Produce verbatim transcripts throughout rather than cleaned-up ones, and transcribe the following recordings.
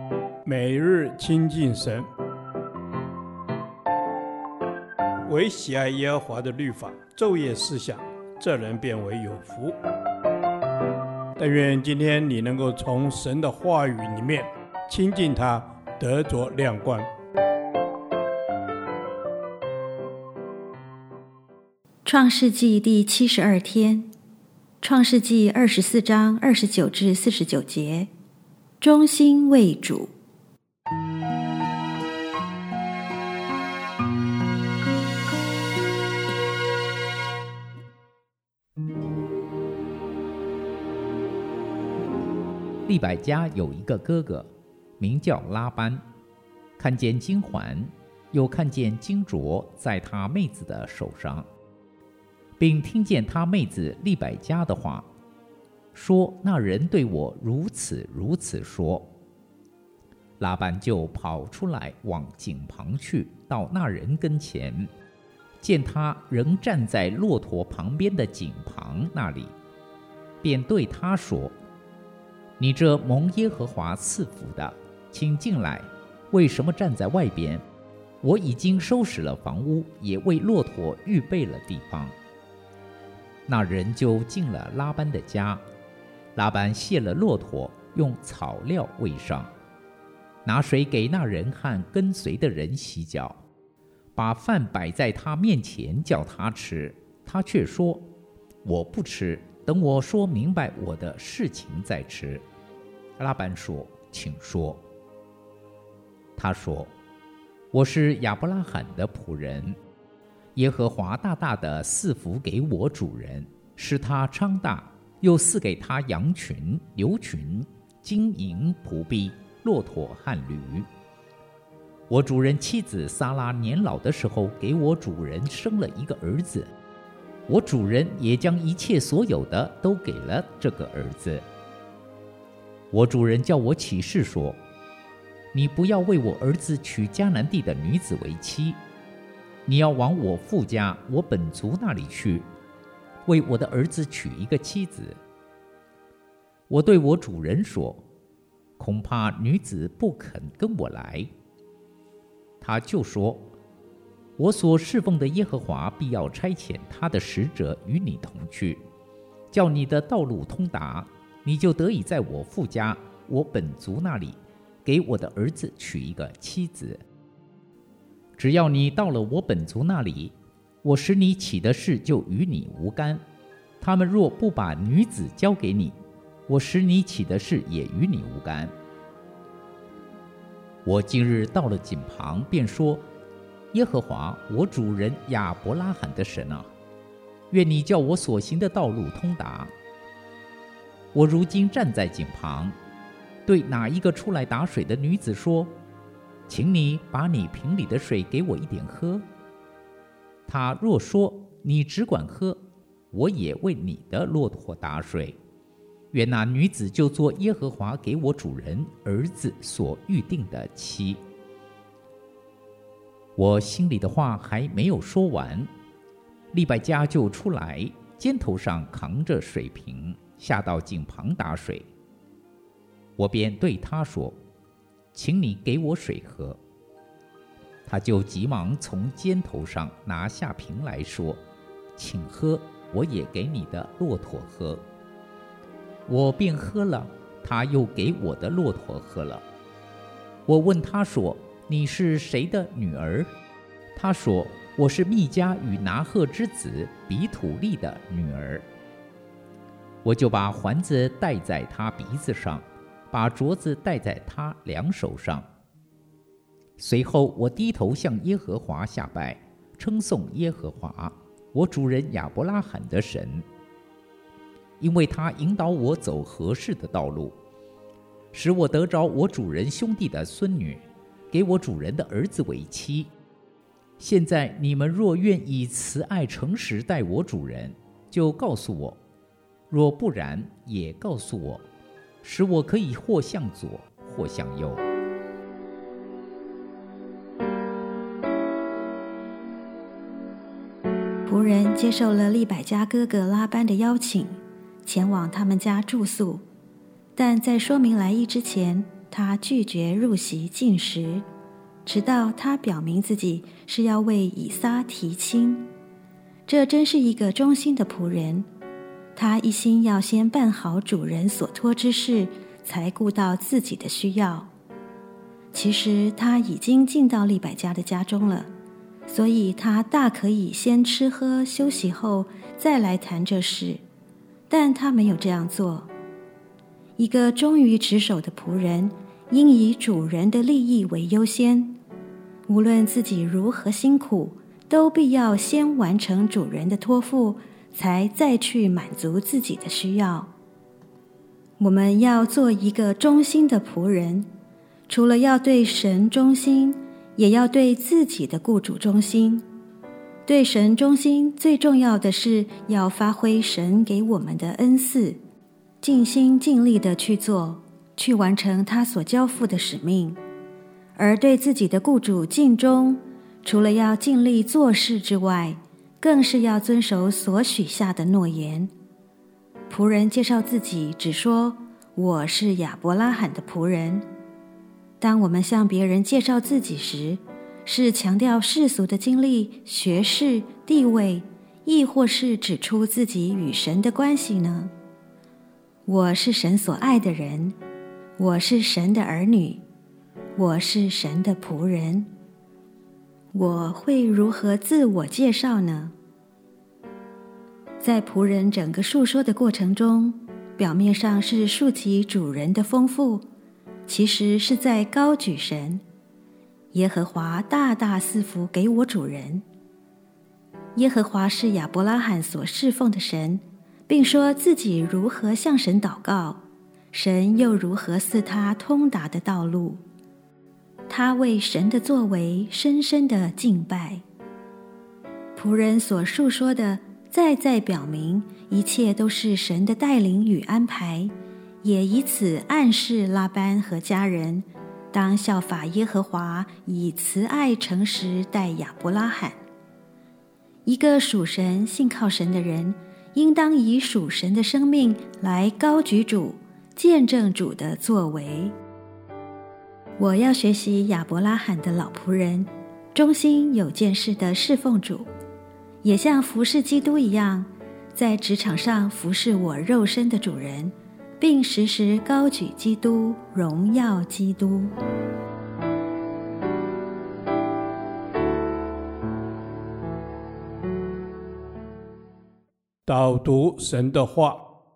每日亲近神，唯喜爱耶和华的律法，昼夜思想，这人变为有福。但愿今天你能够从神的话语里面亲近他，得着亮光。 创世纪第七十二天，创世纪二十四章二十九至四十九节，忠心为主。 利百加有一个哥哥，名叫拉班，看见金环，又看见金镯在他妹子的手上，并听见他妹子利百加的话，说那人对我如此如此说。拉班就跑出来往井旁去，到那人跟前，见他仍站在骆驼旁边的井旁那里，便对他说：你这蒙耶和华赐福的，请进来，为什么站在外边？我已经收拾了房屋，也为骆驼预备了地方。那人就进了拉班的家，拉班卸了骆驼，用草料喂上，拿水给那人和跟随的人洗脚，把饭摆在他面前叫他吃，他却说：我不吃，等我说明白我的事情再吃。拉班说：请说。他说：我是亚伯拉罕的仆人，耶和华大大的赐福给我主人，使他昌大，又赐给他羊群、牛群、金银、仆婢、骆驼和驴。我主人妻子撒拉年老的时候，给我主人生了一个儿子，我主人也将一切所有的都给了这个儿子。我主人叫我起誓说：你不要为我儿子娶迦南地的女子为妻，你要往我父家我本族那里去，为我的儿子娶一个妻子。我对我主人说：恐怕女子不肯跟我来。他就说：我所侍奉的耶和华必要差遣他的使者与你同去，叫你的道路通达，你就得以在我父家我本族那里给我的儿子娶一个妻子。只要你到了我本族那里，我使你起的事就与你无干。他们若不把女子交给你，我使你起的事也与你无干。我今日到了井旁，便说：耶和华我主人亚伯拉罕的神啊，愿你叫我所行的道路通达。我如今站在井旁，对哪一个出来打水的女子说：请你把你瓶里的水给我一点喝。她若说：你只管喝，我也为你的骆驼打水。愿那女子就做耶和华给我主人儿子所预定的妻。我心里的话还没有说完，利百加就出来，肩头上扛着水瓶，下到井旁打水。我便对他说：请你给我水喝。他就急忙从肩头上拿下瓶来说：请喝，我也给你的骆驼喝。我便喝了，他又给我的骆驼喝了。我问他说：你是谁的女儿？他说：我是密迦与拿鹤之子比土利的女儿。我就把环子戴在他鼻子上，把镯子戴在他两手上。随后我低头向耶和华下拜，称颂耶和华我主人亚伯拉罕的神，因为他引导我走合适的道路，使我得着我主人兄弟的孙女，给我主人的儿子为妻。现在你们若愿以慈爱诚实待我主人，就告诉我；若不然，也告诉我，使我可以或向左，或向右。 仆人接受了利百加哥哥拉班的邀请，前往他们家住宿。但在说明来意之前， 他拒绝入席进食，直到他表明自己是要为以撒提亲。这真是一个忠心的仆人，他一心要先办好主人所托之事，才顾到自己的需要。其实他已经进到利百加的家中了，所以他大可以先吃喝休息后再来谈这事，但他没有这样做。一个忠于职守的仆人，应以主人的利益为优先，无论自己如何辛苦，都必要先完成主人的托付，才再去满足自己的需要。我们要做一个忠心的仆人，除了要对神忠心，也要对自己的雇主忠心。对神忠心，最重要的是要发挥神给我们的恩赐，尽心尽力地去做，去完成他所交付的使命。而对自己的雇主尽忠，除了要尽力做事之外，更是要遵守所许下的诺言。仆人介绍自己只说我是亚伯拉罕的仆人。当我们向别人介绍自己时，是强调世俗的经历、学识、地位，亦或是指出自己与神的关系呢？我是神所爱的人，我是神的儿女，我是神的仆人。我会如何自我介绍呢？在仆人整个述说的过程中，表面上是述及主人的丰富，其实是在高举神。耶和华大大赐福给我主人。耶和华是亚伯拉罕所侍奉的神，并说自己如何向神祷告，神又如何赐他通达的道路。他为神的作为深深的敬拜。仆人所述说的再再表明，一切都是神的带领与安排，也以此暗示拉班和家人当效法耶和华，以慈爱诚实待亚伯拉罕。一个属神信靠神的人，应当以属神的生命来高举主，见证主的作为。我要学习亚伯拉罕的老仆人，忠心有见识的侍奉主，也像服侍基督一样，在职场上服侍我肉身的主人，并时时高举基督，荣耀基督。 导读神的话。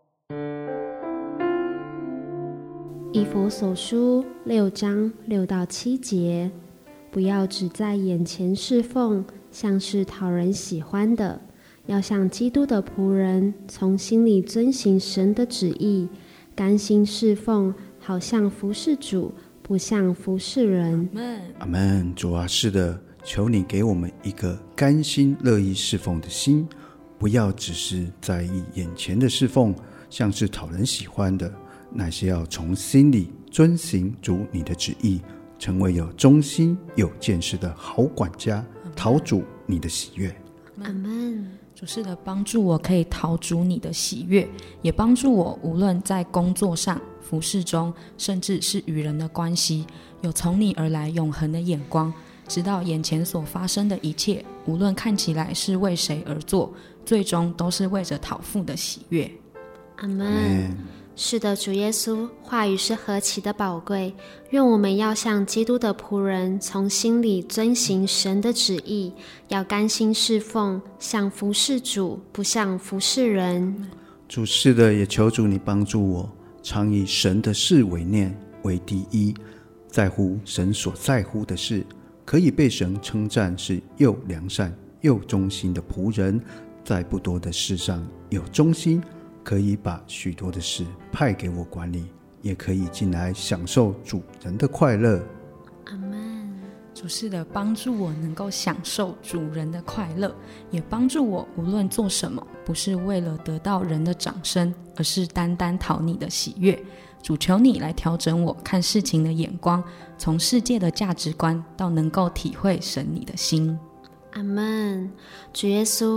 以弗所书六章六到七节，不要只在眼前侍奉，像是讨人喜欢的，要像基督的仆人，从心里遵行神的旨意，甘心侍奉，好像服侍主，不像服侍人。 阿们。主啊，是的，求你给我们一个甘心乐意侍奉的心，不要只是在意眼前的侍奉，像是讨人喜欢的，乃是要从心里遵行主你的旨意，成为有忠心有见识的好管家，讨主你的喜悦。 阿们。 主是的，帮助我可以讨主你的喜悦，也帮助我无论在工作上、服事中，甚至是与人的关系，有从你而来永恒的眼光，知道眼前所发生的一切，无论看起来是为谁而做，最终都是为着讨父的喜悦。 阿们。是的，主耶稣，话语是何其的宝贵，愿我们要像基督的仆人，从心里遵行神的旨意，要甘心侍奉，像服侍主，不像服侍人。 主是的，也求主你帮助我，常以神的事为念为第一，在乎神所在乎的事，可以被神称赞是又良善又忠心的仆人，在不多的事上有忠心，可以把许多的事派给我管理，也可以进来享受主人的快乐。 阿们。 主是的，帮助我能够享受主人的快乐，也帮助我无论做什么，不是为了得到人的掌声，而是单单讨你的喜悦。主，求你来调整我看事情的眼光，从世界的价值观到能够体会神你的心。 阿们。主耶稣，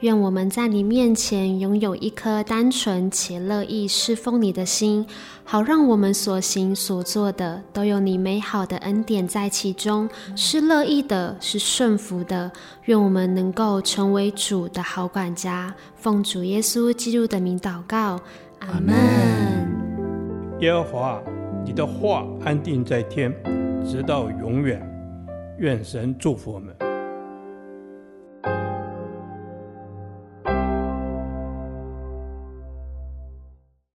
愿我们在你面前拥有一颗单纯且乐意侍奉你的心，好让我们所行所做的都有你美好的恩典在其中，是乐意的，是顺服的。愿我们能够成为主的好管家，奉主耶稣基督的名祷告，阿们。 耶和华，你的话安定在天，直到永远。愿神祝福我们。